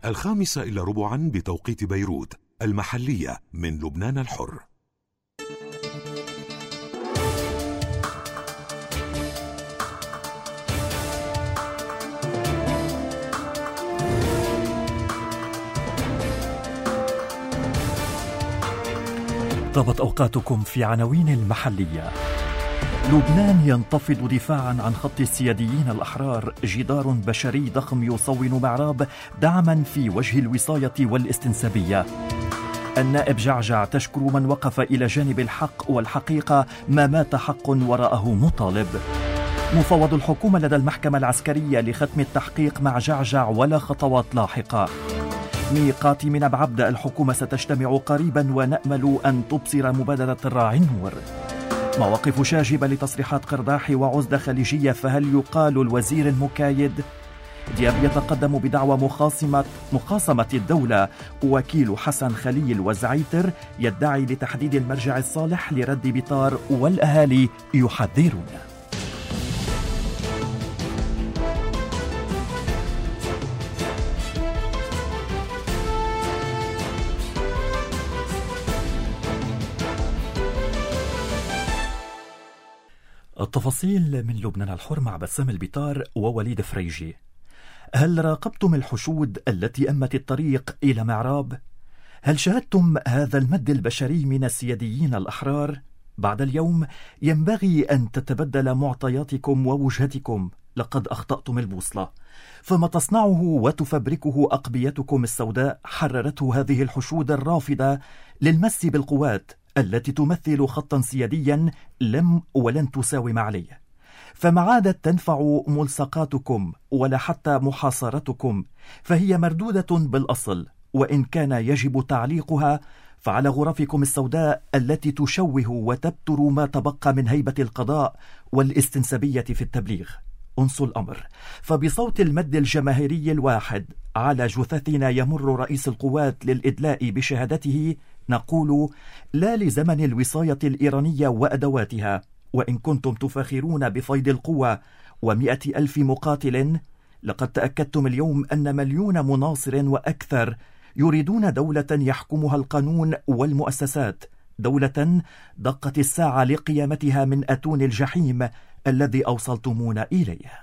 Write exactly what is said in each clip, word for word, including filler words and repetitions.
الخامسة إلى ربعا بتوقيت بيروت، المحلية من لبنان الحر. طابت أوقاتكم في عناوين المحلية. لبنان ينتفض دفاعا عن خط السياديين الأحرار، جدار بشري ضخم يصون معراب دعما في وجه الوصاية والاستنسابية. النائب جعجع تشكر من وقف إلى جانب الحق والحقيقة، ما مات حق وراءه مطالب. مفوض الحكومة لدى المحكمة العسكرية لختم التحقيق مع جعجع ولا خطوات لاحقة. ميقات من بعبد، الحكومة ستجتمع قريبا ونأمل أن تبصر مبادرة الراعي النور. مواقف شاجبة لتصريحات قرداح وعزلة خليجية، فهل يقال الوزير المكايد؟ دياب يتقدم بدعوى مخاصمة مخاصمة الدولة. وكيل حسن خليل وزعيتر يدعي لتحديد المرجع الصالح لرد بطار، والأهالي يحذرون. التفاصيل من لبنان الحر مع بسام البطار ووليد فريجي. هل راقبتم الحشود التي أمت الطريق إلى معراب؟ هل شاهدتم هذا المد البشري من السياديين الأحرار؟ بعد اليوم ينبغي أن تتبدل معطياتكم ووجهتكم، لقد أخطأتم البوصلة. فما تصنعه وتفبركه أقبيتكم السوداء حررته هذه الحشود الرافضة للمس بالقوات التي تمثل خطا سياديا لم ولن تساوم عليه. فما عادت تنفع ملصقاتكم ولا حتى محاصرتكم، فهي مردودة بالأصل، وإن كان يجب تعليقها فعلى غرفكم السوداء التي تشوه وتبتر ما تبقى من هيبة القضاء والاستنسابية في التبليغ. أنسوا الأمر، فبصوت المد الجماهيري الواحد على جثثنا يمر رئيس القوات للإدلاء بشهادته، نقول لا لزمن الوصاية الإيرانية وأدواتها. وإن كنتم تفاخرون بفيض القوة ومئة ألف مقاتل، لقد تأكدتم اليوم أن مليون مناصر وأكثر يريدون دولة يحكمها القانون والمؤسسات، دولة دقت الساعة لقيامتها من أتون الجحيم الذي أوصلتمونا إليه.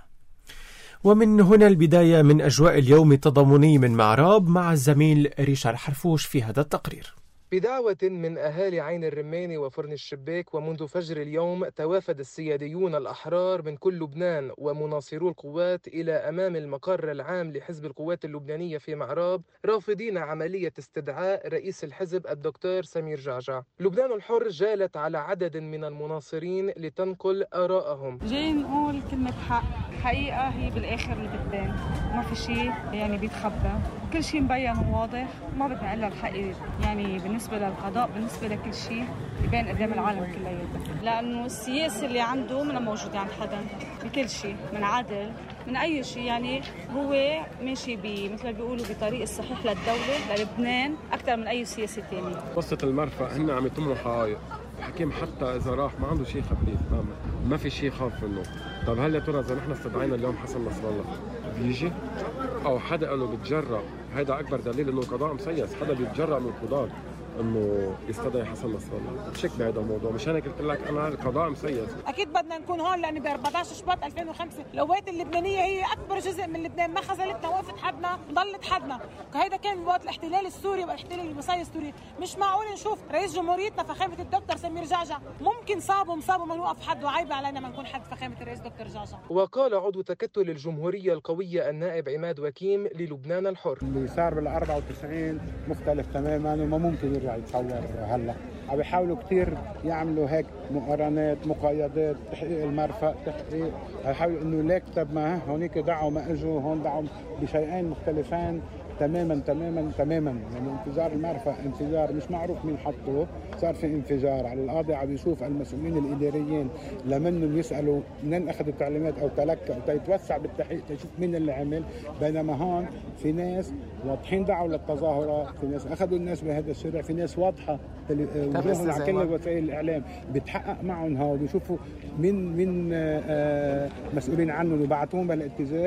ومن هنا البداية من أجواء اليوم التضامني من معراب مع الزميل ريشار حرفوش في هذا التقرير. بدعوة من أهالي عين الرماني وفرن الشباك، ومنذ فجر اليوم توافد السياديون الأحرار من كل لبنان ومناصرو القوات إلى أمام المقر العام لحزب القوات اللبنانية في معراب، رافضين عملية استدعاء رئيس الحزب الدكتور سمير جعجع. لبنان الحر جالت على عدد من المناصرين لتنقل آراءهم. جاي نقول كلمة حق، حقيقة هي بالآخر اللي بتبان، ما في شيء يعني بيتخبى، كل شيء مبين وواضح، ما بدنا إلا الحق. يعني بالنسبة للقضاء، بالنسبة لكل شيء يبان قدام العالم كلياته، لأنه السياسة اللي عنده منا موجودة عند حدا بكل شيء، من عدل من أي شيء. يعني هو ماشي مثل ما بيقولوا بطريق الصحيح للدولة للبنان أكثر من أي سياسة تانية. قصة المرفأ هن عم يتموا حقائق، الحكيم حتى إذا راح ما عنده شيء خبيث، ما في شيء خاف منه. طب هل يا ترى إذا نحن استدعينا اليوم حسن نصر الله بيجي؟ أو حدا قال له بتجرأ؟ هيدا أكبر دليل إنه القضاء مسيس، حدا بيتجرأ من القضاء انه يستدعي حسن نصر الله. شك بهذا الموضوع، مشان هيك قلت لك انا القضاء مسيس. اكيد بدنا نكون هون، لان ب أربعة عشر شباط ألفين وخمسة القوات اللبنانيه هي اكبر جزء من لبنان، ما خذلتنا، وقفت حدنا، ضلت حدنا. هيدا كان وقت الاحتلال السوري والاحتلال المسيس السوري. مش معقول نشوف رئيس جمهوريتنا فخامه الدكتور سمير جعجع ممكن صابه مصابه ما نوقف حد، وعيب علينا ما نكون حد فخامه الرئيس دكتور جعجع. وقال عضو تكتل الجمهوريه القويه النائب عماد وكيم للبنان الحر: اللي صار بال أربعة وتسعين مختلف تماما وما ممكن يرجع يتصور هلا. عم بيحاولوا كثير يعملوا هيك مقارنات، مقايضات، تحقيق المرفأ، تحقيق، يحاولوا انه ليك طب ما هونيك دعوا ما اجوا، هون دعوا بشيئين مختلفين تماما تماما تماما. يعني انفجار المرفأ انفجار مش معروف مين حطه، صار في انفجار على القاضي عم يشوف المسؤولين الاداريين لمنهم يسالوا منين اخذوا التعليمات او تلقى او يتوسع بالتحقيق تشوف مين اللي عمل. بينما هون في ناس واضحين دعوا للتظاهرات، في ناس اخذوا الناس بهذا الشارع، في ناس واضحه وجوههم على كل وسائل الاعلام بتحقق معهم هون، بيشوفوا مين مين مسؤولين عنهم وبعتوهم بهالاتجاه.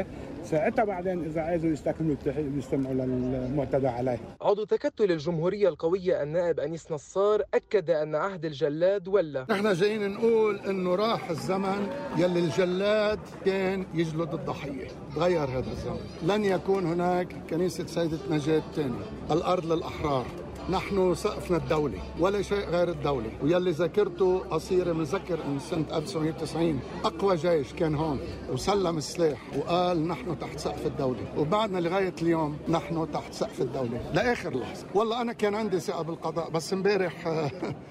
ساعتها بعدين إذا عايزوا يستكملوا التحقيق ويستمعوا للمعتدى عليه. عضو تكتل الجمهورية القوية النائب أنيس نصار أكد أن عهد الجلاد ولا. نحن جايين نقول إنه راح الزمن يلي الجلاد كان يجلد الضحية، تغير هذا الزمن. لن يكون هناك كنيسة سيدة نجاة ثاني، الأرض للأحرار. نحن سقفنا الدولي ولا شيء غير الدولي، ويلي ذكرته قصيرة بنذكر ان سنة ألف وتسعمية وتسعين اقوى جيش كان هون وسلم السلاح وقال نحن تحت سقف الدولي، وبعدنا لغاية اليوم نحن تحت سقف الدولي لاخر لحظة. والله انا كان عندي ثقة بالقضاء، بس امبارح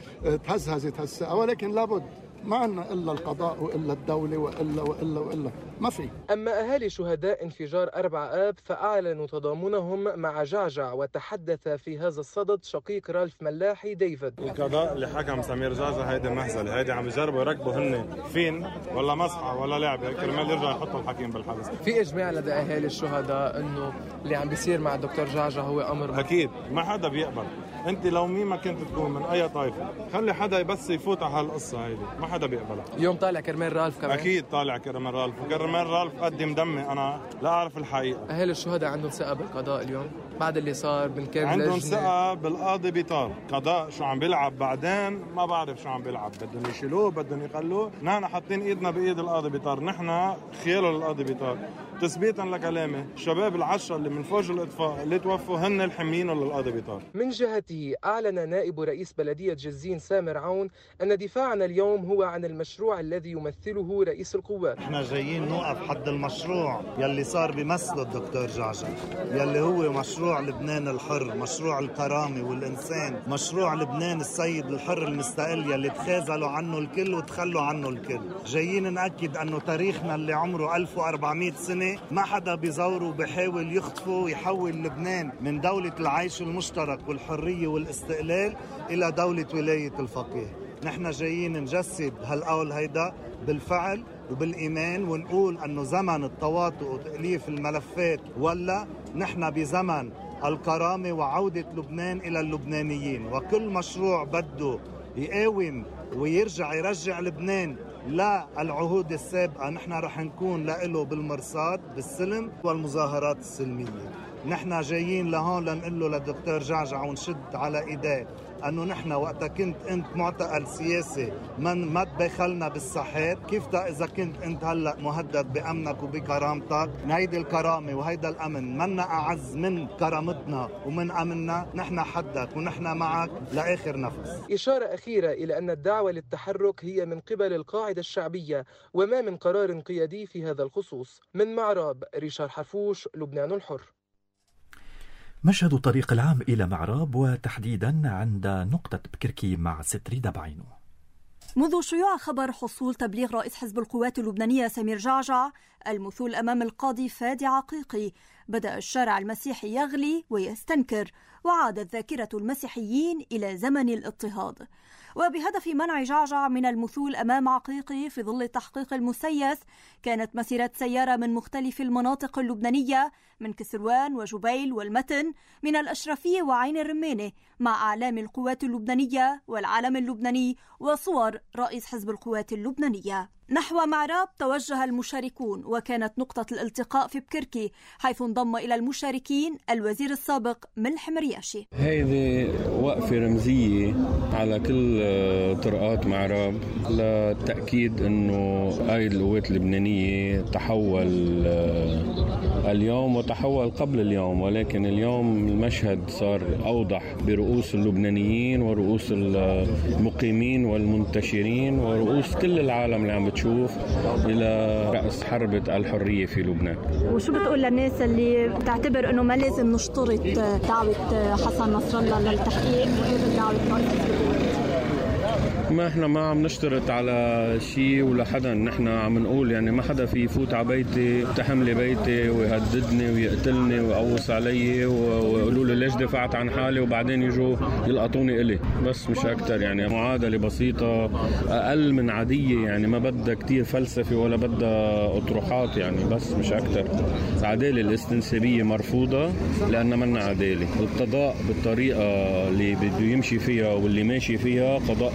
تهزهزت هالثقة، ولكن لابد ما عنا إلا القضاء وإلا الدولة وإلا وإلا وإلا ما في. أما أهالي شهداء انفجار أربع آب فأعلنوا تضامنهم مع جعجع، وتحدث في هذا الصدد شقيق رالف ملاحي ديفيد. القضاء اللي حكم سمير جعجع هيدي مهزلة، هيدي عم يجربوا يركبوا هن فين ولا مسحة ولا لعبة كرمال يرجع يحطوا الحكيم بالحبس. في إجماع لدى أهالي الشهداء إنه اللي عم بيصير مع الدكتور جعجع هو أمر أكيد ما حدا بيقبل. أنت لو مين ما كنت تكون من أي طائفة خلي حدا بس يفوت على هالقصة هيدي، ما حدا بيقبلها. اليوم طالع كرمال رالف كمان. أكيد طالع كرمال رالف، وكرمال رالف قدم دمي أنا لا أعرف الحقيقة. أهالي الشهداء عندهم ثقة بالقضاء اليوم بعد اللي صار بنكمل عندهم ثقة بالقاضي بيطار. قضاء شو عم بيلعب بعدين ما بعرف شو عم بيلعب، بدهم يشيلوه بدهم يخلوه. نحن حاطين ايدنا بايد القاضي بيطار، نحن خياله للقاضي بيطار. تثبيتا لكلامي الشباب العشرة اللي من فوج الإطفاء اللي توفوا هن الحميين للقاضي بيطار. من جهته أعلن نائب رئيس بلدية جزين سامر عون أن دفاعنا اليوم هو عن المشروع الذي يمثله رئيس القوات. احنا جايين نوقف حد المشروع يلي صار بيمثله الدكتور جعجع، يلي هو مشروع لبنان الحر، مشروع الكرامة والإنسان، مشروع لبنان السيد الحر المستقل يلي تخاذلوا عنه الكل وتخلوا عنه الكل. جايين نأكد أنه تاريخنا اللي عمره ألف وأربعمية سنة ما حدا بيزوره وبيحاول يخطفه ويحول لبنان من دولة العيش المشترك والحرية والاستقلال إلى دولة ولاية الفقيه. نحن جايين نجسد هالقول هيدا بالفعل وبالإيمان، ونقول أنه زمن التواطؤ وتأليف الملفات ولا نحن بزمن الكرامة وعودة لبنان إلى اللبنانيين. وكل مشروع بده يقاوم ويرجع يرجع لبنان للعهود السابقة نحن رح نكون له بالمرصاد بالسلم والمظاهرات السلمية. نحن جايين لهون لنقول له للدكتور جعجع ونشد على ايديه انه نحن وقتا كنت انت معتقل سياسي من ما تدخلنا بالساحات، كيف اذا كنت انت هلا مهدد بامنك وبكرامتك؟ هيدي الكرامه وهيدا الامن منا اعز من كرامتنا ومن امننا. نحن حدك ونحن معك لاخر نفس. اشاره اخيره الى ان الدعوه للتحرك هي من قبل القاعده الشعبيه وما من قرار قيادي في هذا الخصوص. من معراب ريشار حرفوش، لبنان الحر. مشهد الطريق العام إلى معراب وتحديدا عند نقطة بكركي مع ستريدا بعينه. منذ شيوع خبر حصول تبليغ رئيس حزب القوات اللبنانية سمير جعجع المثول أمام القاضي فادي عقيقي، بدأ الشارع المسيحي يغلي ويستنكر، وعادت ذاكرة المسيحيين إلى زمن الاضطهاد. وبهدف منع جعجع من المثول أمام عقيقي في ظل التحقيق المسيس، كانت مسيرة سيارة من مختلف المناطق اللبنانية من كسروان وجبيل والمتن من الأشرفية وعين الرمانة مع أعلام القوات اللبنانية والعلم اللبناني وصور رئيس حزب القوات اللبنانية. نحو معراب توجه المشاركون، وكانت نقطة الالتقاء في بكركي، حيث انضم إلى المشاركين الوزير السابق ملح مرياشي. هذه وقفة رمزية على كل طرقات معراب للتأكيد أنه قائد القوات اللبنانية تحول اليوم وتحول قبل اليوم، ولكن اليوم المشهد صار أوضح برؤوس اللبنانيين ورؤوس المقيمين والمنتشرين ورؤوس كل العالم اللي عم بتشوف إلى رأس حربة الحرية في لبنان. وشو بتقول للناس اللي بتعتبر أنه ما لازم نشترط دعوة حسن نصر الله للتحقيق وغير دعوة رئيس؟ ما احنا ما عم نشترط على شيء ولا حدا، نحن عم نقول يعني ما حدا في يفوت على بيتي يقتحم لي بيتي ويهددني ويقتلني ويقوص علي ويقولوا لي ليش دفعت عن حالي وبعدين يجوا يلقطوني إلي، بس مش أكتر. يعني معادلة بسيطة أقل من عادية، يعني ما بدها كتير فلسفة ولا بدها أطروحات، يعني بس مش أكتر. العدالة الاستنسابية مرفوضة لأنها منا عدالة. القضاء بالطريقة اللي بده يمشي فيها واللي ماشي فيها قضاء انتقام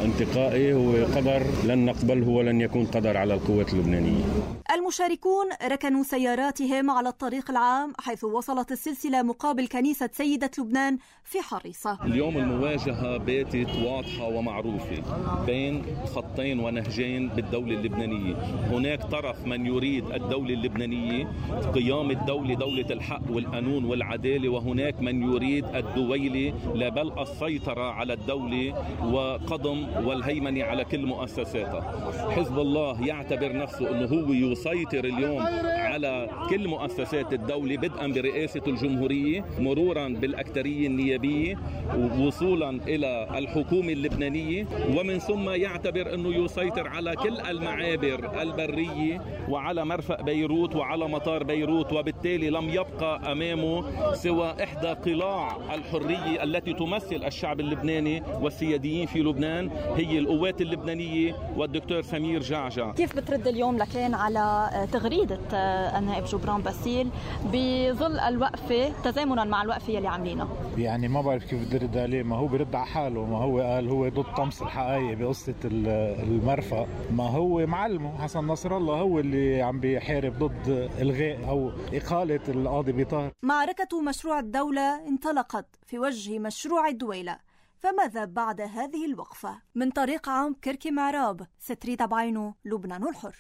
قضائي، هو قدر لن نقبله ولن يكون قدر على القوات اللبنانية. المشاركون ركنوا سياراتهم على الطريق العام حيث وصلت السلسلة مقابل كنيسة سيدة لبنان في حريصة. اليوم المواجهة باتت واضحة ومعروفة بين خطين ونهجين بالدولة اللبنانية. هناك طرف من يريد الدولة اللبنانية قيام الدولة دولة الحق والقانون والعدالة، وهناك من يريد الدويلة لا بل السيطرة على الدولة وقضم والهيمنة على كل مؤسساتها. حزب الله يعتبر نفسه أنه هو يسيطر اليوم على كل مؤسسات الدولة بدءا برئاسة الجمهورية مرورا بالأكترية النيابية ووصولا إلى الحكومة اللبنانية، ومن ثم يعتبر أنه يسيطر على كل المعابر البرية وعلى مرفأ بيروت وعلى مطار بيروت، وبالتالي لم يبقى أمامه سوى إحدى قلاع الحرية التي تمثل الشعب اللبناني والسياديين في لبنان، هي القوات اللبنانية والدكتور سمير جعجع. كيف بترد اليوم لكان على تغريدة النائب جبران باسيل بظل الوقفة تزامنا مع الوقفة اللي عاملينها؟ يعني ما بعرف كيف بدي رد عليه، ما هو برد على حاله، ما هو قال هو ضد طمس الحقائق بقصة المرفأ، ما هو معلمه حسن نصر الله هو اللي عم بيحارب ضد إلغاء أو إقالة القاضي بيطار. معركة مشروع الدولة انطلقت في وجه مشروع الدويلة، فماذا بعد هذه الوقفة؟ من طريق عام كركي معراب، ستريتا بعينو، لبنان الحر.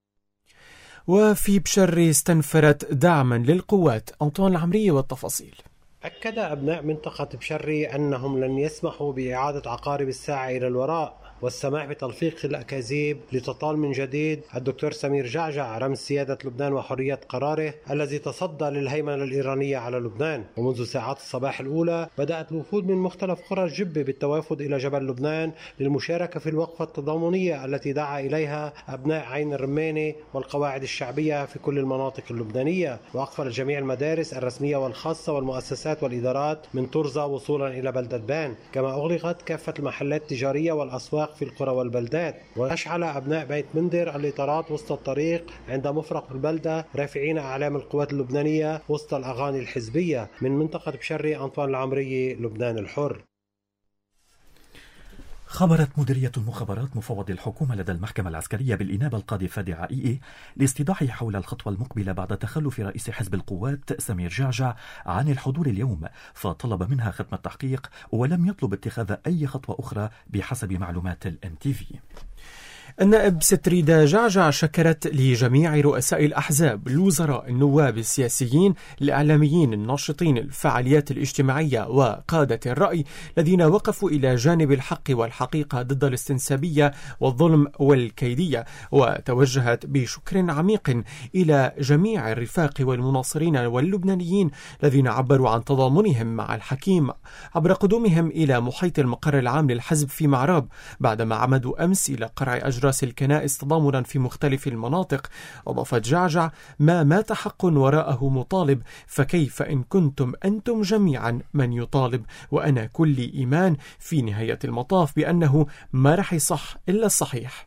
وفي بشري استنفرت دعما للقوات. أنطوان العمرية والتفاصيل. أكد أبناء منطقة بشري أنهم لن يسمحوا بإعادة عقارب الساعة إلى الوراء والسماح بتلفيق الأكاذيب لتطال من جديد الدكتور سمير جعجع رمز سيادة لبنان وحرية قراره الذي تصدى للهيمنة الإيرانية على لبنان. ومنذ ساعات الصباح الأولى بدأت الوفود من مختلف قرى الجبة بالتوافد إلى جبل لبنان للمشاركة في الوقفة التضامنية التي دعا إليها أبناء عين الرماني والقواعد الشعبية في كل المناطق اللبنانية، وأقفل جميع المدارس الرسمية والخاصة والمؤسسات والإدارات من طرزة وصولا إلى بلدة بان، كما أغلقت كافة المحلات التجارية والأسواق في القرى والبلدات. وأشعل أبناء بيت مندر الإطارات وسط الطريق عند مفرق البلدة رافعين أعلام القوات اللبنانية وسط الأغاني الحزبية. من منطقة بشري، أنطوان العمرية، لبنان الحر. خبرت مديرية المخابرات مفوض الحكومة لدى المحكمة العسكرية بالإنابة القاضي فادي عائية لاستيضاحه حول الخطوة المقبلة بعد تخلف رئيس حزب القوات سمير جعجع عن الحضور اليوم، فطلب منها ختم التحقيق ولم يطلب اتخاذ أي خطوة أخرى بحسب معلومات الام تي في. النائب ستريدا جعجع شكرت لجميع رؤساء الأحزاب، الوزراء، النواب، السياسيين، الإعلاميين، الناشطين، الفعاليات الاجتماعية وقادة الرأي الذين وقفوا إلى جانب الحق والحقيقة ضد الاستنسابية والظلم والكيدية، وتوجهت بشكر عميق إلى جميع الرفاق والمناصرين واللبنانيين الذين عبروا عن تضامنهم مع الحكيم عبر قدومهم إلى محيط المقر العام للحزب في معراب بعدما عمدوا أمس إلى قرع أجراس الكنائس تضامنا في مختلف المناطق. أضافت جعجع: ما مات حق وراءه مطالب، فكيف إن كنتم أنتم جميعا من يطالب، وأنا كل إيمان في نهاية المطاف بأنه ما رح يصح إلا الصحيح.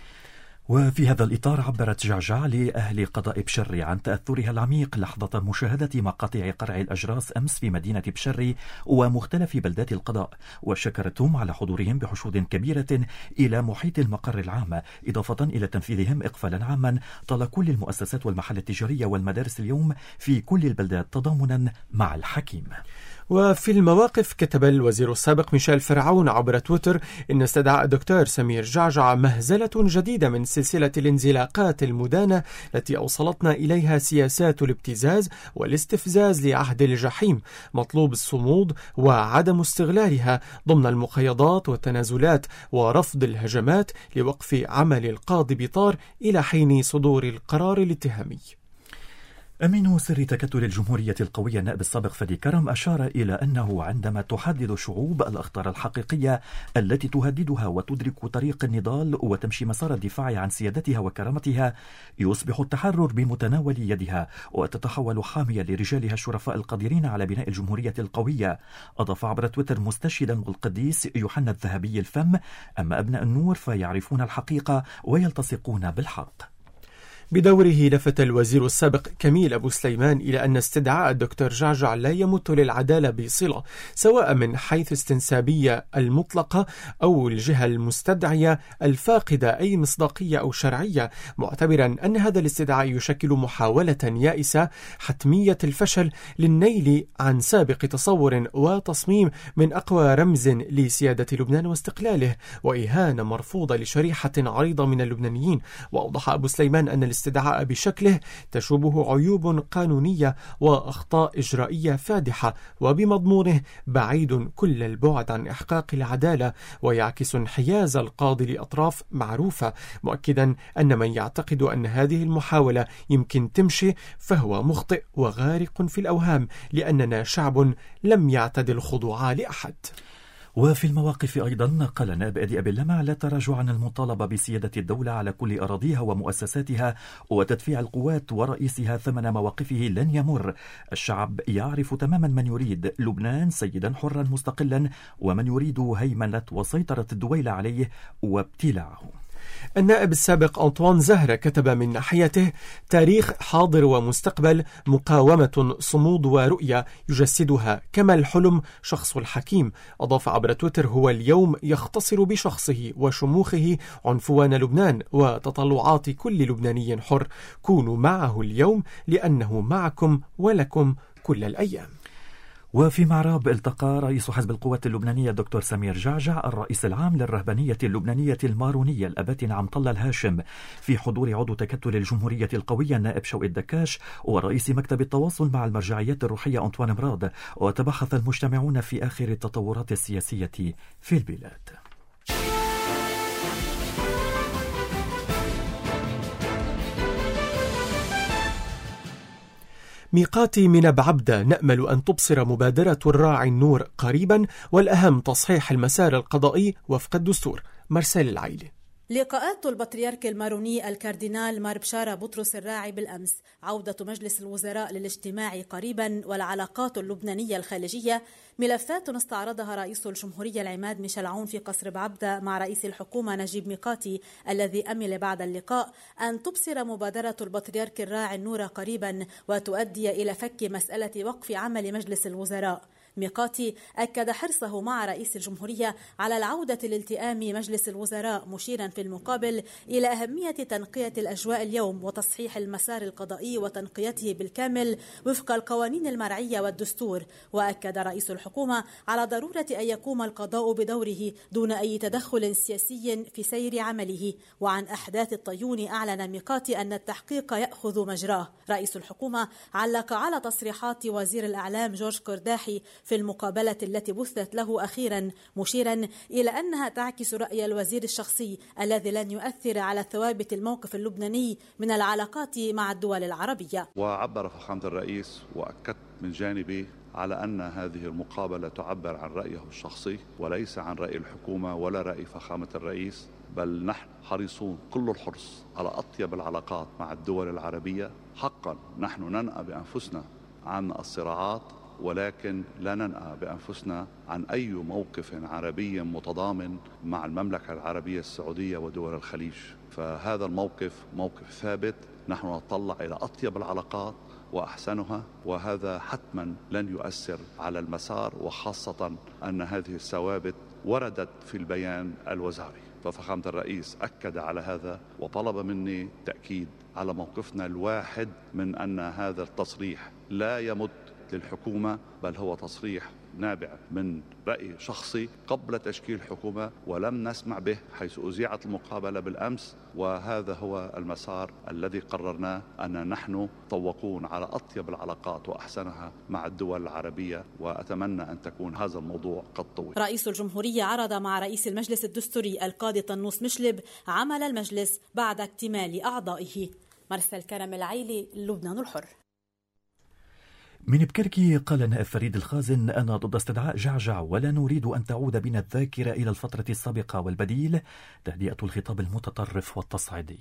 وفي هذا الإطار عبرت جعجع لأهل قضاء بشري عن تأثرها العميق لحظة مشاهدة مقاطع قرع الأجراس أمس في مدينة بشري ومختلف بلدات القضاء، وشكرتهم على حضورهم بحشود كبيرة إلى محيط المقر العام، إضافة إلى تنفيذهم إقفالا عاما طال كل المؤسسات والمحال التجارية والمدارس اليوم في كل البلدات تضامنا مع الحكيم. وفي المواقف كتب الوزير السابق ميشيل فرعون عبر تويتر إن استدعاء الدكتور سمير جعجع مهزلة جديدة من سلسلة الانزلاقات المدانة التي أوصلتنا إليها سياسات الابتزاز والاستفزاز لعهد الجحيم، مطلوب الصمود وعدم استغلالها ضمن المقايضات والتنازلات ورفض الهجمات لوقف عمل القاضي بيطار إلى حين صدور القرار الاتهامي. أمين سر تكتل الجمهورية القوية النائب السابق فادي كرم أشار إلى أنه عندما تحدد الشعوب الأخطار الحقيقية التي تهددها وتدرك طريق النضال وتمشي مسار الدفاع عن سيادتها وكرامتها، يصبح التحرر بمتناول يدها وتتحول حامية لرجالها الشرفاء القادرين على بناء الجمهورية القوية. أضاف عبر تويتر مستشهدا القديس يوحنا الذهبي الفم: أما أبناء النور فيعرفون الحقيقة ويلتصقون بالحق. بدوره لفت الوزير السابق كميل أبو سليمان إلى أن استدعاء الدكتور جعجع لا يمت للعدالة بصلة، سواء من حيث استنسابية المطلقة أو الجهة المستدعية الفاقدة أي مصداقية أو شرعية، معتبرا أن هذا الاستدعاء يشكل محاولة يائسة حتمية الفشل للنيل عن سابق تصور وتصميم من أقوى رمز لسيادة لبنان واستقلاله، وإهانة مرفوضة لشريحة عريضة من اللبنانيين. وأوضح أبو سليمان أن الاستدعاء بشكله تشوبه عيوب قانونية وأخطاء إجرائية فادحة، وبمضمونه بعيد كل البعد عن إحقاق العدالة، ويعكس انحياز القاضي لأطراف معروفة، مؤكدا أن من يعتقد أن هذه المحاولة يمكن تمشي فهو مخطئ وغارق في الأوهام، لأننا شعب لم يعتد الخضوع لأحد. وفي المواقف أيضا قال نائب أدي أبي اللمع لا تراجع عن المطالبة بسيادة الدولة على كل أراضيها ومؤسساتها وتدفيع القوات ورئيسها ثمن مواقفه لن يمر. الشعب يعرف تماما من يريد لبنان سيدا حرا مستقلا ومن يريد هيمنة وسيطرة الدويلة عليه وابتلاعه. النائب السابق أنطوان زهرة كتب من ناحيته: تاريخ حاضر ومستقبل، مقاومة صمود ورؤية يجسدها كما الحلم شخص الحكيم. أضاف عبر تويتر: هو اليوم يختصر بشخصه وشموخه عنفوان لبنان وتطلعات كل لبناني حر. كونوا معه اليوم لأنه معكم ولكم كل الأيام. وفي معراب التقى رئيس حزب القوات اللبنانية الدكتور سمير جعجع الرئيس العام للرهبانية اللبنانية المارونية الأباتن عمطلة الهاشم في حضور عضو تكتل الجمهورية القوية النائب شوقي الدكاش ورئيس مكتب التواصل مع المرجعيات الروحية أنطوان مراد. وتبحث المجتمعون في آخر التطورات السياسية في البلاد. ميقاتي من بعبدة نأمل أن تبصر مبادرة الراعي النور قريبا، والأهم تصحيح المسار القضائي وفق الدستور. مرسال العيلي. لقاءات البطريرك الماروني الكاردينال مار بشارة بطرس الراعي بالأمس، عودة مجلس الوزراء للاجتماع قريبا، والعلاقات اللبنانية الخارجية، ملفات استعرضها رئيس الجمهورية العماد ميشيل عون في قصر بعبدة مع رئيس الحكومة نجيب ميقاتي، الذي أمل بعد اللقاء أن تبصر مبادرة البطريرك الراعي النور قريبا وتؤدي إلى فك مسألة وقف عمل مجلس الوزراء. ميقاتي أكد حرصه مع رئيس الجمهورية على العودة لالتئام مجلس الوزراء، مشيرا في المقابل إلى أهمية تنقية الأجواء اليوم وتصحيح المسار القضائي وتنقيته بالكامل وفق القوانين المرعية والدستور. وأكد رئيس الحكومة على ضرورة أن يقوم القضاء بدوره دون أي تدخل سياسي في سير عمله. وعن أحداث الطيون أعلن ميقاتي أن التحقيق يأخذ مجراه. رئيس الحكومة علق على تصريحات وزير الإعلام جورج كرداحي في المقابلة التي بثت له أخيرا، مشيرا إلى أنها تعكس رأي الوزير الشخصي الذي لن يؤثر على ثوابت الموقف اللبناني من العلاقات مع الدول العربية. وعبر فخامة الرئيس وأكدت من جانبي على أن هذه المقابلة تعبر عن رأيه الشخصي وليس عن رأي الحكومة ولا رأي فخامة الرئيس، بل نحن حريصون كل الحرص على أطيب العلاقات مع الدول العربية. حقا نحن ننأى بأنفسنا عن الصراعات، ولكن لا ننأى بأنفسنا عن أي موقف عربي متضامن مع المملكة العربية السعودية ودول الخليج. فهذا الموقف موقف ثابت، نحن نتطلع إلى أطيب العلاقات وأحسنها، وهذا حتما لن يؤثر على المسار، وخاصة أن هذه الثوابت وردت في البيان الوزاري. ففخامة الرئيس أكد على هذا وطلب مني تأكيد على موقفنا الواحد من أن هذا التصريح لا يمد للحكومة، بل هو تصريح نابع من رأي شخصي قبل تشكيل حكومة ولم نسمع به حيث أذيعت المقابلة بالأمس. وهذا هو المسار الذي قررناه، أن نحن طوقون على أطيب العلاقات وأحسنها مع الدول العربية، وأتمنى أن تكون هذا الموضوع قد طوي. رئيس الجمهورية عرض مع رئيس المجلس الدستوري القاضي طنوس مشلب عمل المجلس بعد اكتمال أعضائه. مرسل كرم العيلي، لبنان الحر. من بكركي قال نائب فريد الخازن: أنا ضد استدعاء جعجع ولا نريد أن تعود بنا الذاكرة إلى الفترة السابقة، والبديل تهدئة الخطاب المتطرف والتصعيدي.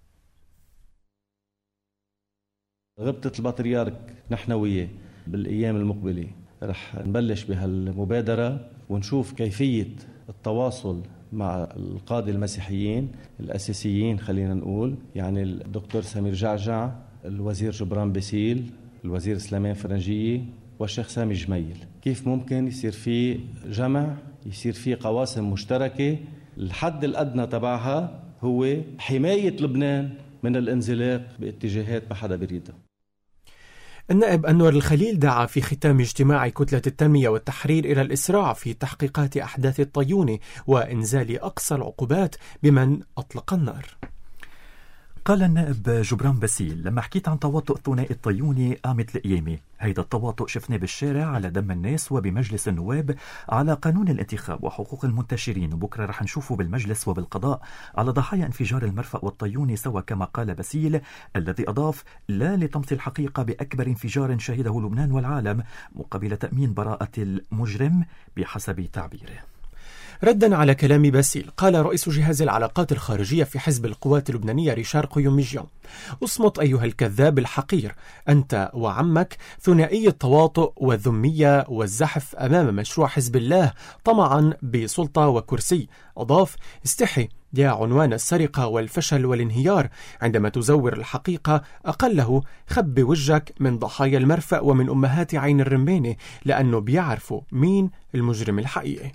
غبطة البطريرك نحن وياه بالأيام المقبلة رح نبلش بهالمبادرة ونشوف كيفية التواصل مع القادة المسيحيين الأساسيين خلينا نقول، يعني الدكتور سمير جعجع، الوزير جبران باسيل، الوزير سليمان فرنجية والشيخ سامي جميل. كيف ممكن يصير في جمع، يصير في قواسم مشتركة الحد الأدنى تبعها هو حماية لبنان من الانزلاق باتجاهات ما حدا بيريدها. النائب أنور الخليل دعا في ختام اجتماع كتلة التنمية والتحرير إلى الإسراع في تحقيقات أحداث الطيونة وإنزال أقصى العقوبات بمن أطلق النار. قال النائب جبران باسيل: لما حكيت عن تواطؤ ثنائي الطيوني قامت القيامة. هيدا التواطؤ شفناه بالشارع على دم الناس وبمجلس النواب على قانون الانتخاب وحقوق المنتشرين، وبكرة رح نشوفه بالمجلس وبالقضاء على ضحايا انفجار المرفأ والطيوني سوا، كما قال باسيل الذي أضاف: لا لطمس الحقيقة بأكبر انفجار شهده لبنان والعالم مقابل تأمين براءة المجرم بحسب تعبيره. ردا على كلام باسيل، قال رئيس جهاز العلاقات الخارجية في حزب القوات اللبنانية ريشار قيوميجيان: اصمت أيها الكذاب الحقير، أنت وعمك ثنائي التواطؤ والذمية والزحف أمام مشروع حزب الله طمعا بسلطة وكرسي. أضاف: استحي يا عنوان السرقة والفشل والانهيار، عندما تزور الحقيقة أقله خب وجهك من ضحايا المرفأ ومن أمهات عين الرمانة، لأنه بيعرفوا مين المجرم الحقيقي.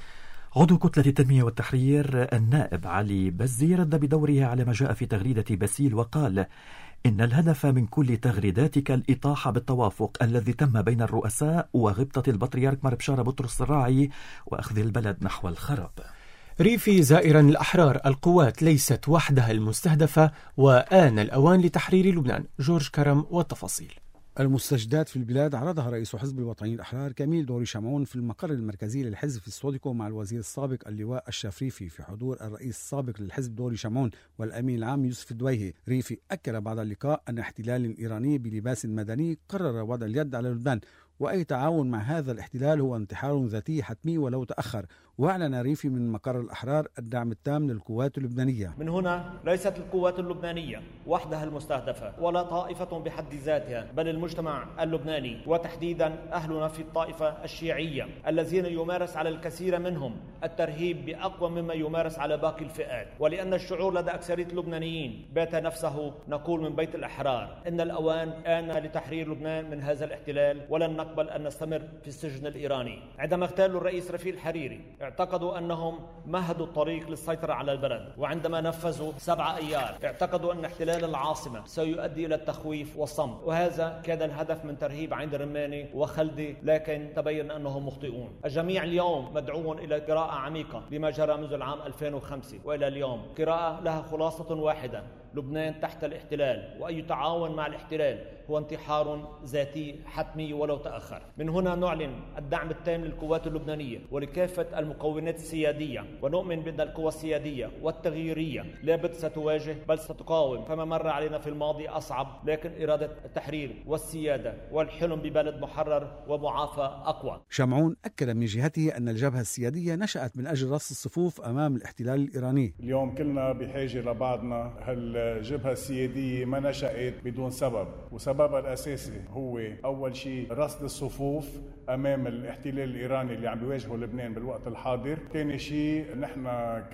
عضو كتلة التنمية والتحرير النائب علي بزي رد بدوره على ما جاء في تغريدة باسيل وقال: إن الهدف من كل تغريداتك الإطاحة بالتوافق الذي تم بين الرؤساء وغبطة البطريرك مار بشارة بطرس الراعي وأخذ البلد نحو الخراب. ريفي زائرا الأحرار: القوات ليست وحدها المستهدفة وآن الأوان لتحرير لبنان. جورج كرم والتفاصيل. المستجدات في البلاد عرضها رئيس حزب الوطنيين الأحرار كميل دوري شمعون في المقر المركزي للحزب في السوديكو مع الوزير السابق اللواء الشافريفي في حضور الرئيس السابق للحزب دوري شمعون والأمين العام يوسف الدويهي. ريفي أكد بعد اللقاء أن احتلال إيراني بلباس مدني قرر وضع اليد على لبنان، وأي تعاون مع هذا الاحتلال هو انتحار ذاتي حتمي ولو تأخر. وأعلن ريفي من مقر الأحرار الدعم التام للقوات اللبنانية. من هنا ليست القوات اللبنانية وحدها المستهدفة ولا طائفة بحد ذاتها، بل المجتمع اللبناني وتحديدا أهلنا في الطائفة الشيعية الذين يمارس على الكثير منهم الترهيب بأقوى مما يمارس على باقي الفئات. ولأن الشعور لدى أكثرية اللبنانيين بات نفسه، نقول من بيت الأحرار إن الأوان آن لتحرير لبنان من هذا الاحتلال، ولن نقبل أن نستمر في السجن الإيراني. عندما اغتالوا الرئيس رفيق الحريري اعتقدوا أنهم مهدوا الطريق للسيطرة على البلد، وعندما نفذوا سبعة أيار اعتقدوا أن احتلال العاصمة سيؤدي إلى التخويف والصمت، وهذا كان الهدف من ترهيب عين الرماني وخلدي، لكن تبين أنهم مخطئون. الجميع اليوم مدعو إلى قراءة عميقة لما جرى منذ العام ألفين وخمسة وإلى اليوم، قراءة لها خلاصة واحدة: لبنان تحت الاحتلال، وأي تعاون مع الاحتلال هو انتحار ذاتي حتمي ولو تأخر. من هنا نعلن الدعم التام للقوات اللبنانية ولكافة المكونات السيادية، ونؤمن بأن القوى السيادية والتغييرية لابد ستواجه بل ستقاوم، فما مر علينا في الماضي أصعب، لكن إرادة التحرير والسيادة والحلم ببلد محرر ومعافى أقوى. شمعون أكد من جهته أن الجبهة السيادية نشأت من أجل رص الصفوف أمام الاحتلال الإيراني. اليوم كلنا بحاجة لبعضنا. الجبهة السيادية ما نشأت بدون سبب، وسببها الأساسي هو أول شيء رصد الصفوف أمام الاحتلال الإيراني اللي عم بيواجهه لبنان بالوقت الحاضر. ثاني شيء نحن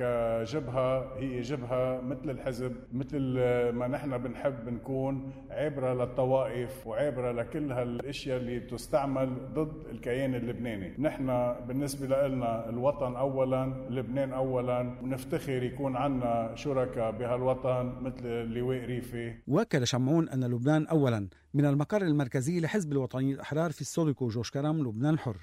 كجبهة هي جبهة مثل الحزب، مثل ما نحن بنحب نكون عبرة للطوائف وعبرة لكل هالاشياء اللي تستعمل ضد الكيان اللبناني. نحن بالنسبة لنا الوطن أولا، لبنان أولا، ونفتخر يكون عنا شركاء بهالوطن مثل اللواء ريفي. وأكد شمعون أن لبنان أولا. من المقر المركزي لحزب الوطنيين الأحرار في السوديكو، جورج كرم، لبنان الحر.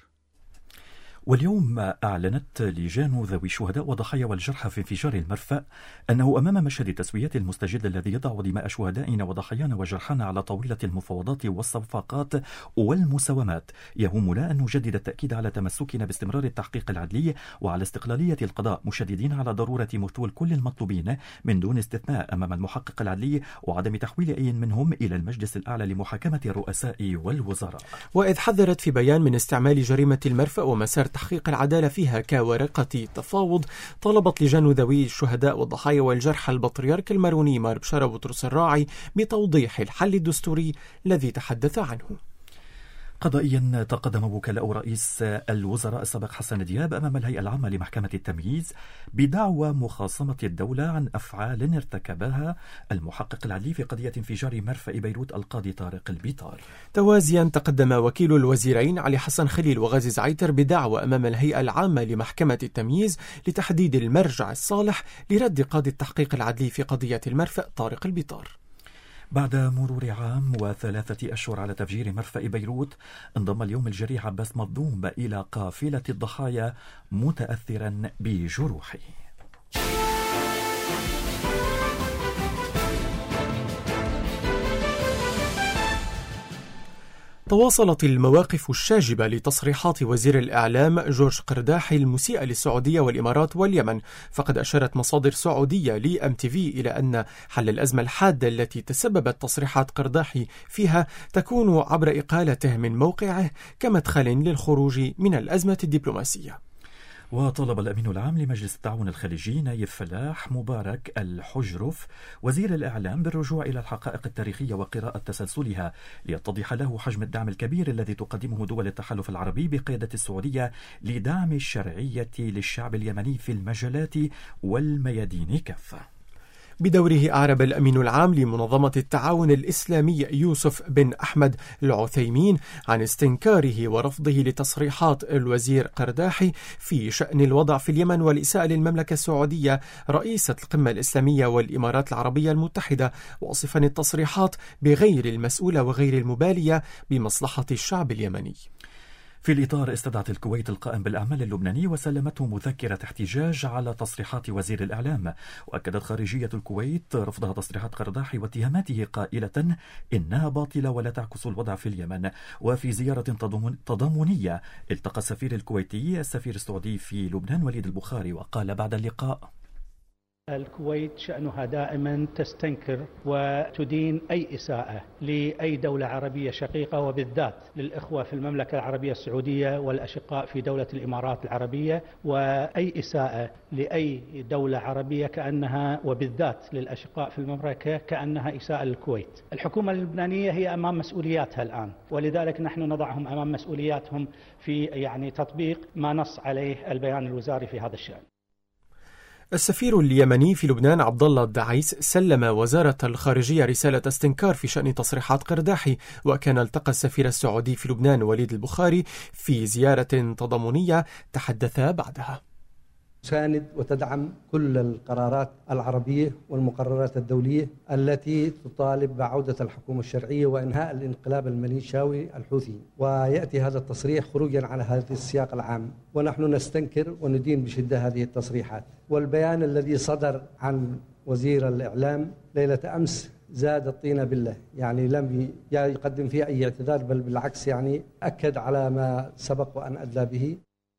واليوم أعلنت لجان ذوي الشهداء وضحايا والجرحى في انفجار المرفأ أنه أمام مشهد التسويات المستجد الذي يضع دماء شهدائنا وضحايانا وجرحانا على طاولة المفاوضات والصفقات والمساومات، يهمنا أن نجدد التأكيد على تمسكنا باستمرار التحقيق العدلي وعلى استقلالية القضاء، مشددين على ضرورة مثول كل المطلوبين من دون استثناء أمام المحقق العدلي وعدم تحويل أي منهم إلى المجلس الأعلى لمحاكمة الرؤساء والوزراء. وإذ حذرت في بيان من استعمال جريمة المرفأ ومسار تحقيق العدالة فيها كورقة تفاوض، طلبت لجان ذوي الشهداء والضحايا والجرحى البطريرك الماروني مار بشارة بطرس الراعي بتوضيح الحل الدستوري الذي تحدث عنه. قضائيا تقدم وكلاء رئيس الوزراء السابق حسن دياب أمام الهيئة العامة لمحكمة التمييز بدعوى مخاصمة الدولة عن أفعال ارتكبها المحقق العدلي في قضية انفجار مرفأ بيروت القاضي طارق البيطار. توازيا تقدم وكيل الوزيرين علي حسن خليل وغازي زعيتر بدعوى أمام الهيئة العامة لمحكمة التمييز لتحديد المرجع الصالح لرد قاضي التحقيق العدلي في قضية المرفأ طارق البيطار. بعد مرور عام وثلاثة أشهر على تفجير مرفأ بيروت، انضم اليوم الجريح عباس مظلوم إلى قافلة الضحايا متأثرا بجروحه. تواصلت المواقف الشاجبة لتصريحات وزير الإعلام جورج قرداحي المسيئة للسعودية والإمارات واليمن، فقد أشارت مصادر سعودية لأم تي في إلى أن حل الأزمة الحادة التي تسببت تصريحات قرداحي فيها تكون عبر إقالته من موقعه كمدخل للخروج من الأزمة الدبلوماسية. وطلب الأمين العام لمجلس التعاون الخليجي نايف فلاح مبارك الحجرف وزير الإعلام بالرجوع إلى الحقائق التاريخية وقراءة تسلسلها ليتضح له حجم الدعم الكبير الذي تقدمه دول التحالف العربي بقيادة السعودية لدعم الشرعية للشعب اليمني في المجالات والميادين كافة. بدوره أعرب الأمين العام لمنظمة التعاون الإسلامي يوسف بن أحمد العثيمين عن استنكاره ورفضه لتصريحات الوزير قرداحي في شأن الوضع في اليمن والإساءة للمملكة السعودية رئيسة القمة الإسلامية والإمارات العربية المتحدة، واصفا التصريحات بغير المسؤولة وغير المبالية بمصلحة الشعب اليمني. في الإطار استدعت الكويت القائم بالأعمال اللبناني وسلمته مذكرة احتجاج على تصريحات وزير الإعلام، وأكدت خارجية الكويت رفضها تصريحات قرداحي واتهاماته قائلة إنها باطلة ولا تعكس الوضع في اليمن. وفي زيارة تضامنية التقى السفير الكويتي السفير السعودي في لبنان وليد البخاري، وقال بعد اللقاء: الكويت شأنها دائما تستنكر وتدين أي إساءة لأي دولة عربية شقيقة، وبالذات للإخوة في المملكة العربية السعودية والأشقاء في دولة الإمارات العربية، وأي إساءة لأي دولة عربية كأنها وبالذات للأشقاء في المملكة كأنها إساءة للكويت. الحكومة اللبنانية هي أمام مسؤولياتها الآن، ولذلك نحن نضعهم أمام مسؤولياتهم في يعني تطبيق ما نص عليه البيان الوزاري في هذا الشأن. السفير اليمني في لبنان عبد الله الدعيس سلم وزارة الخارجية رسالة استنكار في شأن تصريحات قرداحي، وكان التقى السفير السعودي في لبنان وليد البخاري في زيارة تضامنية تحدثا بعدها. تساند وتدعم كل القرارات العربية والمقررات الدولية التي تطالب بعودة الحكومة الشرعية وإنهاء الانقلاب الميليشياوي الحوثي، ويأتي هذا التصريح خروجا على هذا السياق العام، ونحن نستنكر وندين بشدة هذه التصريحات. والبيان الذي صدر عن وزير الإعلام ليلة أمس زاد الطين بالله، يعني لم يقدم فيه أي اعتذار، بل بالعكس يعني أكد على ما سبق وأن أدلى به.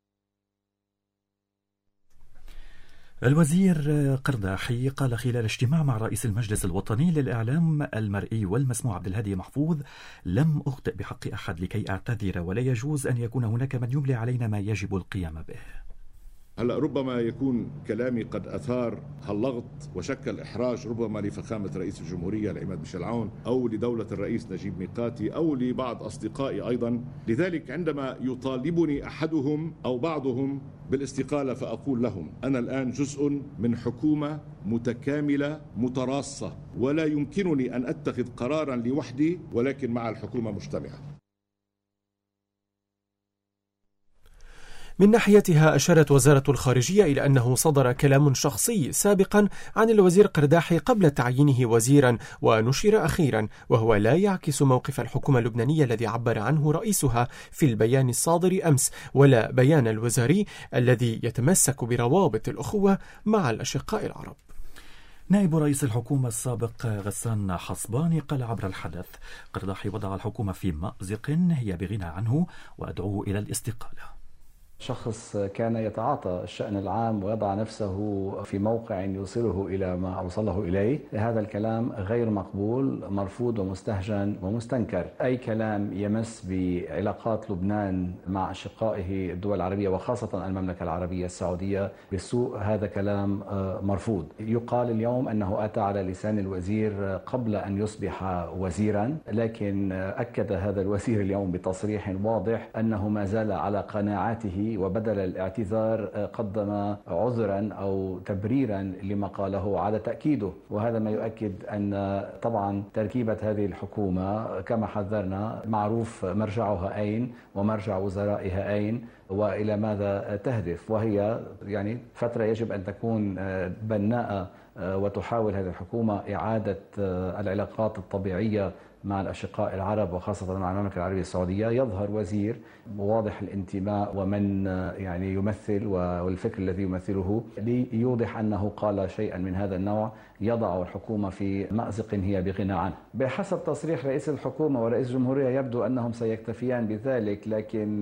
الوزير قرداحي قال خلال اجتماع مع رئيس المجلس الوطني للإعلام المرئي والمسموع عبد الهادي محفوظ: لم أخطئ بحق أحد لكي أعتذر، ولا يجوز أن يكون هناك من يملي علينا ما يجب القيام به. هلا ربما يكون كلامي قد أثار هاللغط وشكل إحراج ربما لفخامة رئيس الجمهورية العماد ميشيل عون أو لدولة الرئيس نجيب ميقاتي أو لبعض أصدقائي أيضا. لذلك عندما يطالبني أحدهم أو بعضهم بالاستقالة فأقول لهم: أنا الآن جزء من حكومة متكاملة متراصة، ولا يمكنني أن أتخذ قرارا لوحدي ولكن مع الحكومة مجتمعة. من ناحيتها أشارت وزارة الخارجية إلى أنه صدر كلام شخصي سابقا عن الوزير قرداحي قبل تعيينه وزيرا، ونشر أخيرا، وهو لا يعكس موقف الحكومة اللبنانية الذي عبر عنه رئيسها في البيان الصادر أمس، ولا بيان الوزاري الذي يتمسك بروابط الأخوة مع الأشقاء العرب. نائب رئيس الحكومة السابق غسان حصباني قال عبر الحدث: قرداحي وضع الحكومة في مأزق هي بغنى عنه، وأدعوه إلى الاستقالة. شخص كان يتعاطى الشأن العام ويضع نفسه في موقع يوصله إلى ما أوصله إليه، هذا الكلام غير مقبول، مرفوض ومستهجن ومستنكر. أي كلام يمس بعلاقات لبنان مع أشقائه الدول العربية وخاصة المملكة العربية السعودية بالسوء، هذا كلام مرفوض. يقال اليوم أنه أتى على لسان الوزير قبل أن يصبح وزيرا، لكن أكد هذا الوزير اليوم بتصريح واضح أنه ما زال على قناعاته، وبدل الاعتذار قدم عذرا أو تبريرا لما قاله على تأكيده. وهذا ما يؤكد أن طبعا تركيبة هذه الحكومة كما حذرنا معروف مرجعها أين ومرجع وزرائها أين وإلى ماذا تهدف، وهي يعني فترة يجب أن تكون بناءة وتحاول هذه الحكومة إعادة العلاقات الطبيعية مع الأشقاء العرب وخاصة مع المملكة العربية السعودية. يظهر وزير واضح الانتماء ومن يعني يمثل والفكر الذي يمثله ليوضح أنه قال شيئا من هذا النوع يضع الحكومة في مأزق هي بغنى عنه. بحسب تصريح رئيس الحكومة ورئيس الجمهورية يبدو أنهم سيكتفيان بذلك، لكن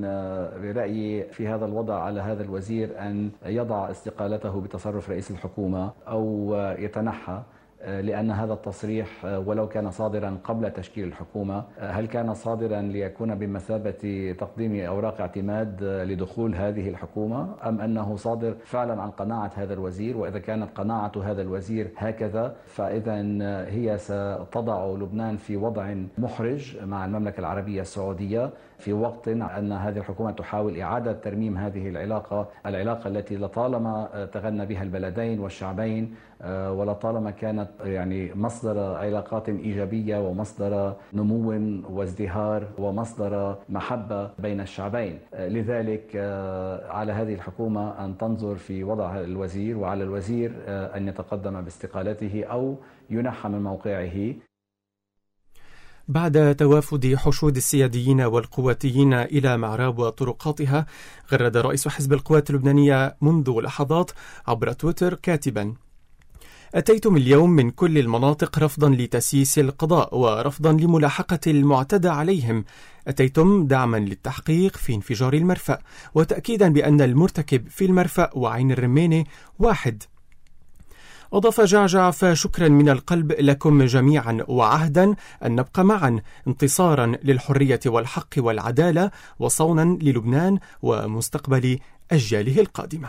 برأيي في هذا الوضع على هذا الوزير أن يضع استقالته بتصرف رئيس الحكومة أو يتنحى، لأن هذا التصريح ولو كان صادرا قبل تشكيل الحكومة، هل كان صادرا ليكون بمثابة تقديم أوراق اعتماد لدخول هذه الحكومة، أم أنه صادر فعلا عن قناعة هذا الوزير؟ وإذا كانت قناعة هذا الوزير هكذا فإذا هي ستضع لبنان في وضع محرج مع المملكة العربية السعودية في وقت أن هذه الحكومة تحاول إعادة ترميم هذه العلاقة العلاقة التي لطالما تغنى بها البلدين والشعبين ولطالما كانت يعني مصدر علاقات إيجابية ومصدر نمو وازدهار ومصدر محبة بين الشعبين. لذلك على هذه الحكومة أن تنظر في وضع الوزير، وعلى الوزير أن يتقدم باستقالته أو ينحى من موقعه. بعد توافد حشود السياديين والقواتيين إلى معراب وطرقاتها، غرد رئيس حزب القوات اللبنانية منذ لحظات عبر تويتر كاتبا: أتيتم اليوم من كل المناطق رفضا لتسييس القضاء ورفضا لملاحقة المعتدى عليهم. أتيتم دعما للتحقيق في انفجار المرفأ وتأكيدا بأن المرتكب في المرفأ وعين الرمانة واحد. أضاف جعجع: فشكرا من القلب لكم جميعا، وعهدا أن نبقى معا انتصارا للحرية والحق والعدالة وصونا للبنان ومستقبل أجياله القادمة.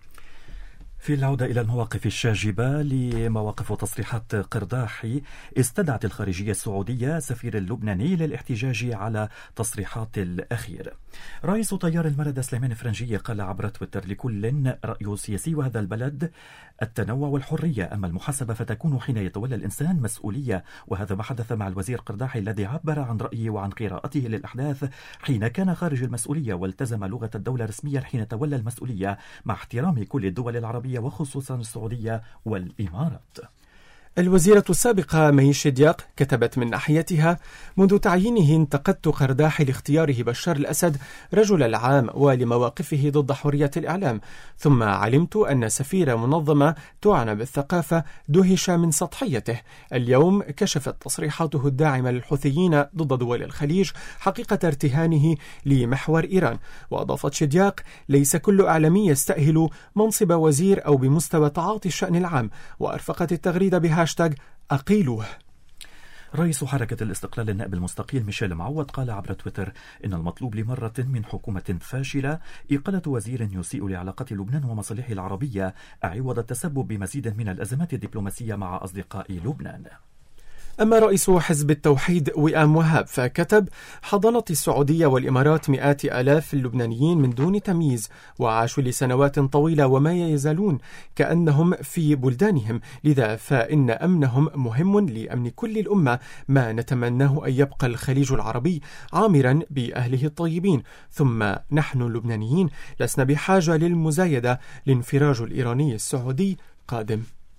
في العودة إلى المواقف الشاجبة لمواقف وتصريحات قرداحي، استدعت الخارجية السعودية سفير اللبناني للاحتجاج على تصريحات الأخير. رئيس تيار المردة سليمان فرنجي قال عبر تويتر: لكل رأي سياسي وهذا البلد التنوع والحرية، أما المحاسبة فتكون حين يتولى الإنسان مسؤولية. وهذا ما حدث مع الوزير قرداحي الذي عبر عن رأيه وعن قراءته للأحداث حين كان خارج المسؤولية والتزم لغة الدولة رسميا حين تولى المسؤولية، مع احترام كل الدول العربية وخصوصا السعودية والإمارات. الوزيرة السابقة مي شدياق كتبت من ناحيتها: منذ تعيينه انتقدت قرداحي لاختياره بشار الأسد رجل العام ولمواقفه ضد حرية الإعلام، ثم علمت أن سفير منظمة تعنى بالثقافة دهش من سطحيته. اليوم كشفت تصريحاته الداعمة للحوثيين ضد دول الخليج حقيقة ارتهانه لمحور إيران. وأضافت شدياق: ليس كل إعلامي يستأهل منصب وزير أو بمستوى تعاطي الشأن العام، وأرفقت التغريدة بها أقيلوه. رئيس حركة الاستقلال النائب المستقيل ميشيل معوض قال عبر تويتر: إن المطلوب لمرة من حكومة فاشلة إقالة وزير يسيء لعلاقات لبنان ومصالحه العربية عوض التسبب بمزيد من الأزمات الدبلوماسية مع أصدقاء لبنان. أما رئيس حزب التوحيد وئام وهاب فكتب: حضنت السعودية والإمارات مئات آلاف اللبنانيين من دون تمييز، وعاشوا لسنوات طويلة وما يزالون كأنهم في بلدانهم، لذا فإن أمنهم مهم لأمن كل الأمة. ما نتمناه أن يبقى الخليج العربي عامرا بأهله الطيبين، ثم نحن اللبنانيين لسنا بحاجة للمزايدة. الانفراج الإيراني السعودي قادم.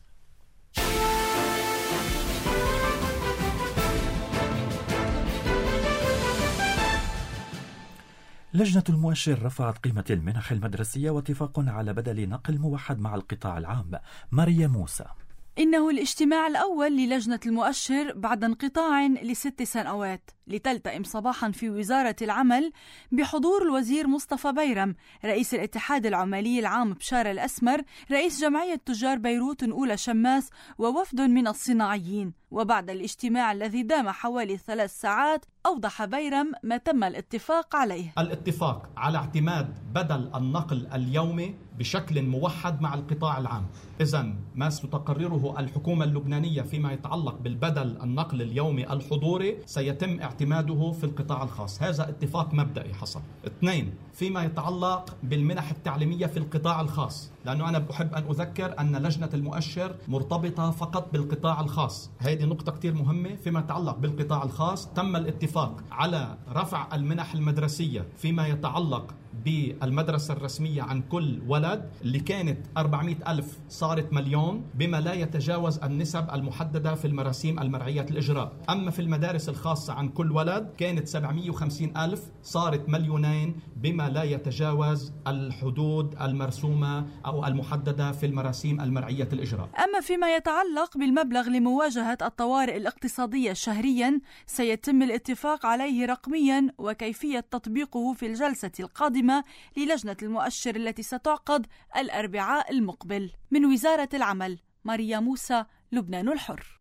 لجنة المؤشر رفعت قيمة المنح المدرسية واتفاق على بدل نقل موحد مع القطاع العام. ماريا موسى: إنه الاجتماع الأول للجنة المؤشر بعد انقطاع لست سنوات، لتلتئم صباحا في وزارة العمل بحضور الوزير مصطفى بيرم رئيس الاتحاد العمالي العام بشار الأسمر رئيس جمعية تجار بيروت أولى شماس ووفد من الصناعيين. وبعد الاجتماع الذي دام حوالي ثلاث ساعات أوضح بيرم ما تم الاتفاق عليه. الاتفاق على اعتماد بدل النقل اليومي بشكل موحد مع القطاع العام. إذن ما ستقرره الحكومة اللبنانية فيما يتعلق بالبدل النقل اليومي الحضوري سيتم اعتماده في القطاع الخاص. هذا اتفاق مبدئي حصل. اثنين، فيما يتعلق بالمنح التعليمية في القطاع الخاص، لأنه أنا بحب أن أذكر أن لجنة المؤشر مرتبطة فقط بالقطاع الخاص. هذه نقطة كتير مهمة. فيما يتعلق بالقطاع الخاص تم الاتفاق على رفع المنح المدرسية فيما يتعلق بالمدرسة الرسمية عن كل ولد اللي كانت أربعمئة ألف صارت مليون بما لا يتجاوز النسب المحددة في المراسيم المرعية الإجراء. أما في المدارس الخاصة عن كل ولد كانت سبعمئة وخمسين ألف صارت مليونين بما لا يتجاوز الحدود المرسومة أو المحددة في المراسيم المرعية الإجراء. أما فيما يتعلق بالمبلغ لمواجهة الطوارئ الاقتصادية شهريا سيتم الاتفاق عليه رقميا وكيفية تطبيقه في الجلسة القادمة للجنة المؤشر التي ستعقد الأربعاء المقبل. من وزارة العمل، ماريا موسى، لبنان الحر.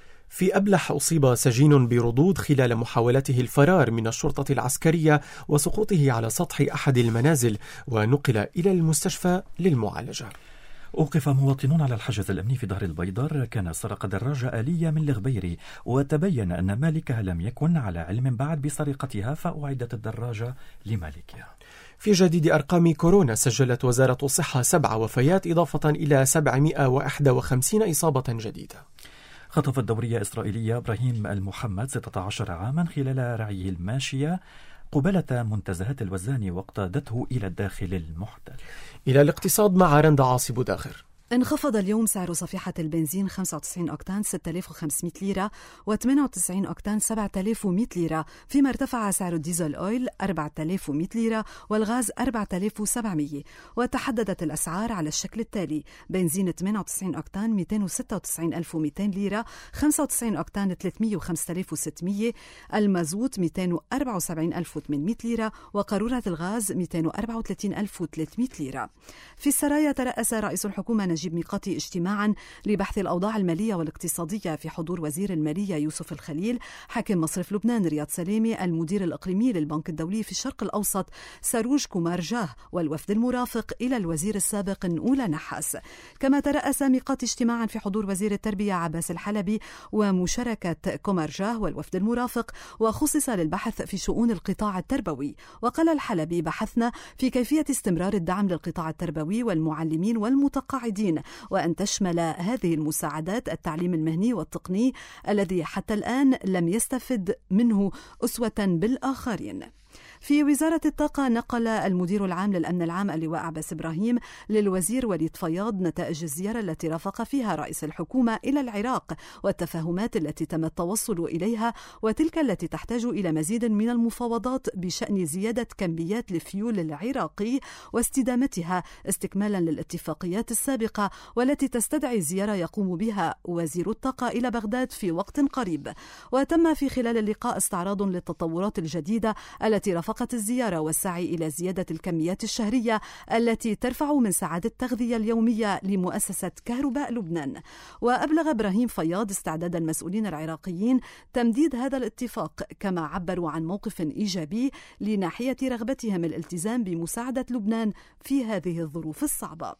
في أبلح أصيب سجين بردود خلال محاولته الفرار من الشرطة العسكرية وسقوطه على سطح أحد المنازل ونقل إلى المستشفى للمعالجة. أوقف مواطنون على الحجز الأمني في دار البيضر كان سرق دراجة آلية من الغبيري، وتبين أن مالكها لم يكن على علم بعد بسرقتها فأعيدت الدراجة لمالكها. في جديد أرقام كورونا سجلت وزارة الصحة سبع وفيات إضافة إلى سبعمئة وواحد وخمسين إصابة جديدة. خطفت دورية إسرائيلية إبراهيم المحمد ستة عشر عاما خلال رعيه الماشية قبالة منتزهات الوزاني واقتادته إلى الداخل المحتل. إلى الاقتصاد مع رندا عاصي بوداخر. انخفض اليوم سعر صفيحة البنزين خمسة وتسعين أوكتان ستة آلاف وخمسمئة ليرة وثمانية وتسعين أوكتان سبعة آلاف ومئة ليرة، فيما ارتفع سعر الديزل أويل أربعة آلاف ومئة ليرة والغاز أربعة آلاف وسبعمئة. وتحددت الأسعار على الشكل التالي: بنزين ثمانية وتسعين أوكتان مئتين وستة وتسعين ألف ومئتين ليرة، خمسة وتسعين أوكتان ثلاثمئة وخمسة آلاف وستمئة، المازوت مئتين وأربعة وسبعين ألف وثمانمئة ليرة، وقارورة الغاز مئتين وأربعة وثلاثين ألف وثلاثمئة ليرة. في السرايا ترأس رئيس الحكومة نجيب ميقاتي اجتماعا لبحث الأوضاع المالية والاقتصادية في حضور وزير المالية يوسف الخليل، حاكم مصرف لبنان رياض سلامة، المدير الإقليمي للبنك الدولي في الشرق الأوسط ساروج كومار جاه، والوفد المرافق إلى الوزير السابق نقولة نحاس. كما ترأس ميقاتي اجتماعا في حضور وزير التربية عباس الحلبي ومشاركة كومار جاه والوفد المرافق، وخصص للبحث في شؤون القطاع التربوي. وقال الحلبي: بحثنا في كيفية استمرار الدعم للقطاع التربوي والمعلمين والمتقاعدين، وأن تشمل هذه المساعدات التعليم المهني والتقني الذي حتى الآن لم يستفد منه أسوة بالآخرين. في وزارة الطاقة نقل المدير العام للأمن العام اللواء عباس إبراهيم للوزير وليد فياض نتائج الزيارة التي رافق فيها رئيس الحكومة إلى العراق والتفاهمات التي تم التوصل إليها، وتلك التي تحتاج إلى مزيد من المفاوضات بشأن زيادة كميات الفيول العراقي واستدامتها استكمالا للاتفاقيات السابقة، والتي تستدعي زيارة يقوم بها وزير الطاقة إلى بغداد في وقت قريب. وتم في خلال اللقاء استعراض للتطورات الجديدة التي رافقت الزيارة والسعي إلى زيادة الكميات الشهرية التي ترفع من سعادة التغذية اليومية لمؤسسة كهرباء لبنان. وأبلغ إبراهيم فياض استعداد المسؤولين العراقيين تمديد هذا الاتفاق، كما عبروا عن موقف إيجابي لناحية رغبتهم الالتزام بمساعدة لبنان في هذه الظروف الصعبة.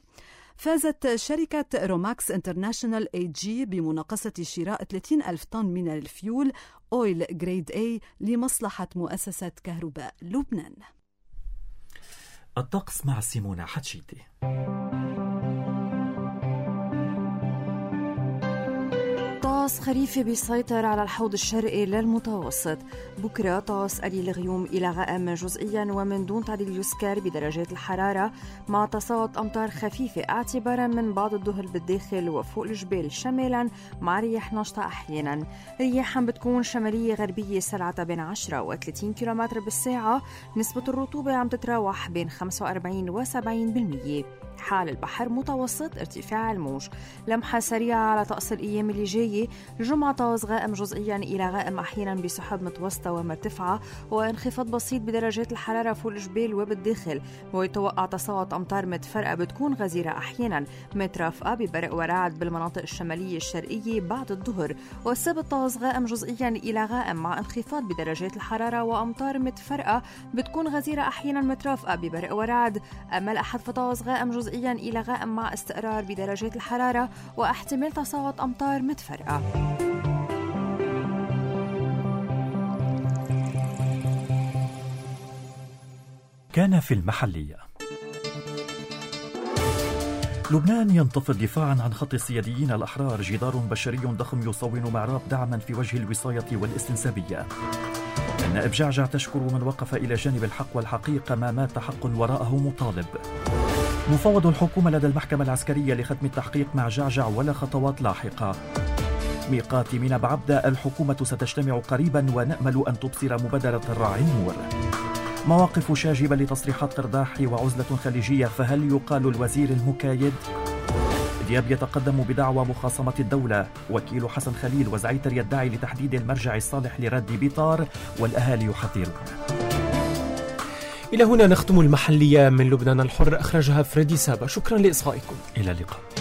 فازت شركة روماكس انترناشونال اي جي بمناقصة شراء ثلاثين ألف طن من الفيول أويل جريد اي لمصلحة مؤسسة كهرباء لبنان. الطقس مع سيمونة حتشيتي. طقس خريفي بيسيطر على الحوض الشرقي للمتوسط. بكرة طقس قليل غيوم إلى غائم جزئيا ومن دون تعديل يذكر بدرجات الحرارة، مع تساقط أمطار خفيفة اعتبارا من بعض الظهر بالداخل وفوق الجبال شمالا، مع رياح نشطة أحيانا. رياح بتكون شمالية غربية سرعتها بين عشرة و ثلاثين كيلومتر بالساعة. نسبة الرطوبة عم تتراوح بين خمسة وأربعين و سبعين بالمية. حال البحر متوسط ارتفاع الموج. لمحة سريعة على طقس الأيام اللي جاية، الجمعة طقس غائم جزئيا إلى غائم أحيانا بسحب متوسطة ومرتفعة وانخفاض بسيط بدرجات الحرارة فوق الجبال وبالداخل، ويتوقع تساقط أمطار متفرقة بتكون غزيرة أحيانا مترافقة ببرق ورعد بالمناطق الشمالية الشرقية بعد الظهر. والسبت طقس غائم جزئيا إلى غائم مع انخفاض بدرجات الحرارة وأمطار متفرقة بتكون غزيرة أحيانا مترافقة ببرق ورعد. أما الأحد فطقس غائم جزئيا إلى غائم مع استقرار بدرجات الحرارة واحتمال تساقط أمطار متفرقة. كان في المحلية. لبنان ينتفض دفاعا عن خط السياديين الأحرار جدار بشري ضخم يصون معراب دعما في وجه الوصاية والاستنسابية. النائب جعجع تشكر من وقف إلى جانب الحق والحقيقة ما مات حق وراءه مطالب. مفوض الحكومة لدى المحكمة العسكرية لختم التحقيق مع جعجع ولا خطوات لاحقة. ميقات مينا بعبدة الحكومة ستجتمع قريبا ونأمل أن تبصر مبادرة الراعي النور. مواقف شاجبة لتصريحات قرداح وعزلة خليجية، فهل يقال الوزير المكايد؟ دياب يتقدم بدعوى مخاصمة الدولة. وكيل حسن خليل وزعيتر يدعي لتحديد المرجع الصالح لرد بيطار والأهالي يحذرون. إلى هنا نختم المحلية من لبنان الحر، أخرجها فريدي سابا. شكرا لإصغائكم. إلى اللقاء.